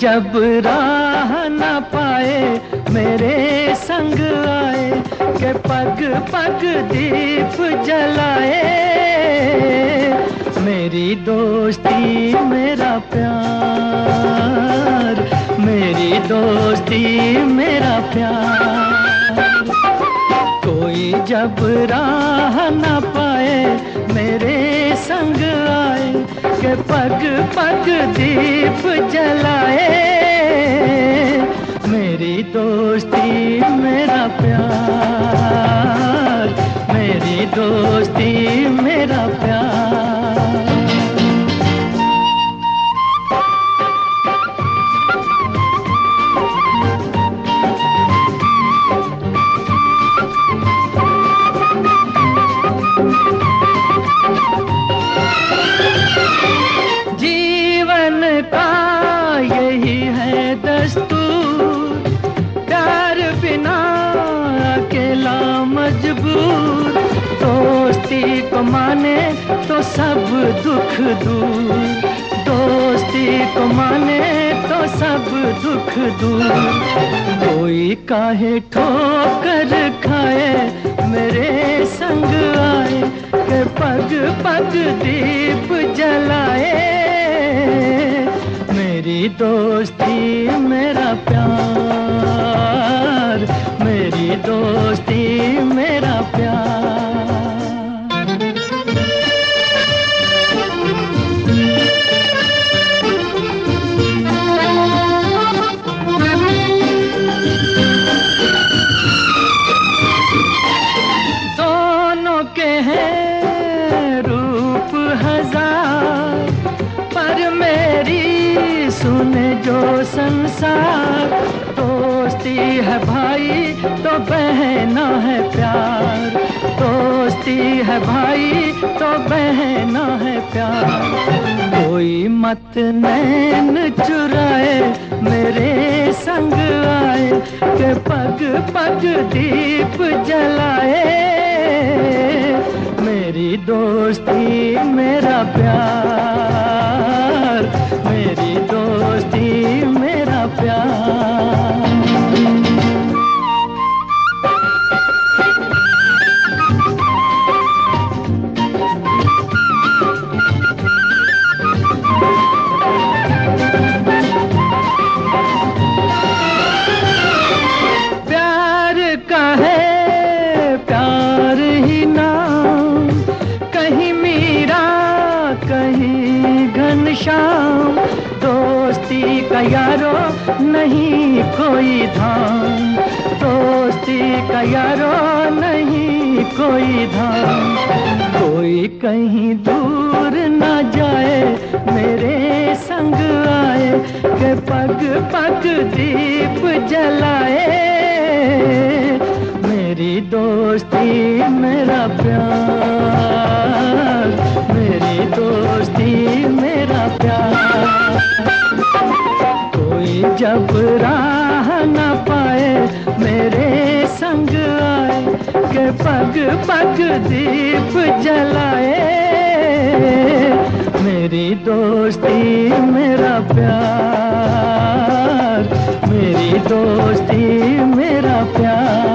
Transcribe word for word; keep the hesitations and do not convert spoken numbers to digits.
जब राह न पाए मेरे संग आए के पग पग दीप जलाए। मेरी दोस्ती मेरा प्यार, मेरी दोस्ती मेरा प्यार। कोई जब राह न पाए मेरे संग आए के पग पग दीप जलाए। मेरी दोस्ती मेरा प्यार, मेरी दोस्ती मेरा प्यार। जीवन का यही है दस्तूर, प्यार बिना अकेला मजबूर। दोस्ती को माने तो सब दुख दूर, दोस्ती को माने तो सब दुख दूर। कोई काहे ठोकर खाए मेरे संग आए के पग पग दीप जलाए। मेरी दोस्ती मेरा प्यार, मेरी दोस्ती मेरा प्यार। दोनों के हैं रूप हजार, पर मेरी सुने जो संसार। दोस्ती है भाई तो बहना है प्यार, दोस्ती है भाई तो बहना है प्यार। कोई मत नैन चुराए मेरे संग आए के पग पग दीप जलाए। मेरी दोस्ती मेरा प्यार, मेरी दोस्ती मेरा प्यार। प्यार का है प्यार ही नाम, कहीं मीरा कहीं घनश्याम। दोस्ती का यारो नहीं कोई धाम, दोस्ती का यारो नहीं कोई धाम। कोई कहीं दूर न जाए मेरे संग आए के पग पग दीप जलाए। मेरी दोस्ती मेरा प्यार, मेरी दोस्ती मेरा प्यार। कोई जब राह न पाए मेरे संग आए के पग पग दीप जलाए। मेरी दोस्ती मेरा प्यार, मेरी दोस्ती मेरा प्यार।